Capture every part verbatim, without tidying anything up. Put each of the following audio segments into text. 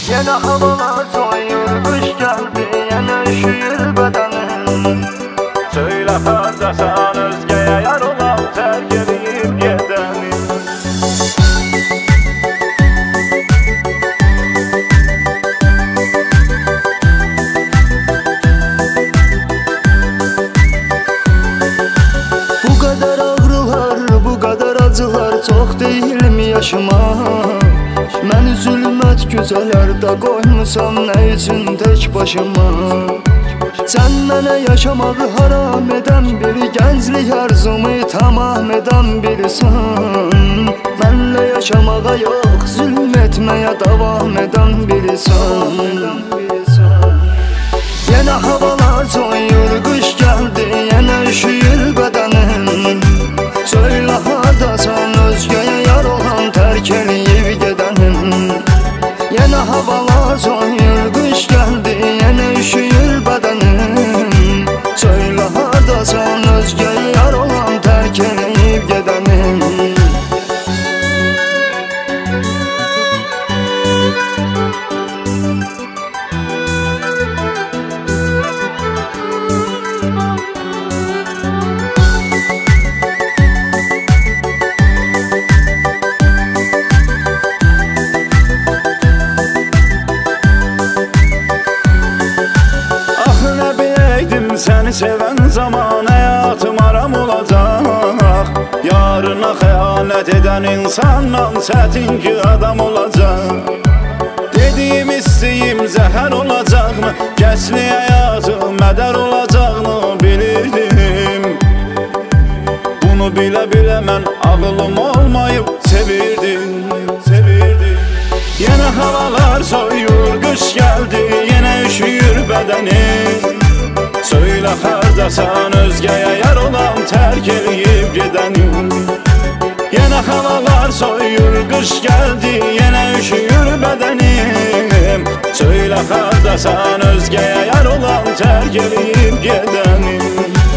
Yine havalar soyur, kış geldi, yine üşüyür bedenim. Söyle hardasan özgeye yar olan terk edip gidenim. Bu kadar ağrılar, bu kadar acılar çok değil mi yaşamak? Mən zülmət güzələrdə qoymusam nə üçün tək başıma? Sən mənə yaşamağı haram edən bir gənclik arzumu tamam edən birisən. Mənlə yaşamağa yox, zülm etməyə davam edən birisən. Yenə havalar soyur, qış gəldi, yenə üşüyür bədənim. Söylə hardasan özgəyə yar olan tərk eləyib gedənim. Yenə havalar soyur, qış gəldi, yenə üşüyür bədənim. Söylə hardasan özgəyə yar olan tərk eləyib gedənim. Seni seven zaman hayatım aram olacak. Yarına xəyanət eden insandan çətin ki adam olacak. Dediğim istəyim zəhər olacaqmı? Gəsli həyatım mədər olacaqmı bilirdim. Bunu bilə-bilə mən ağlım olmayıb sevirdim, sevirdim. Yenə havalar soyur, qış gəldi, yenə üşüyür bədənim. Söylə hardasan özgəyə yar olan tərk eləyib gedənim. Yenə havalar soyur, qış gəldi, yenə üşüyür bədənim. Söylə hardasan özgəyə yar olan tərk eləyib gedənim.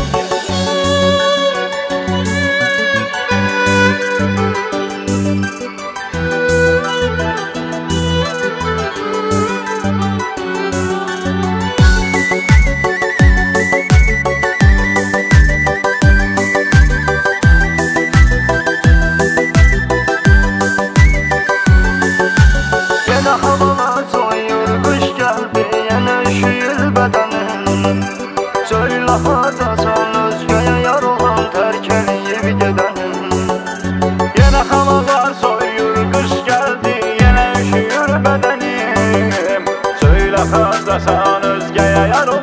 Havalar soyur, qış gəldi, yenə üşüyür bədənim. Söylə hardasan özgəyə yar olan tərk eləyib gedənim. Yenə havalar soyur, qış gəldi, yenə üşüyür bədənim. Söylə hardasan özgəyə yar olan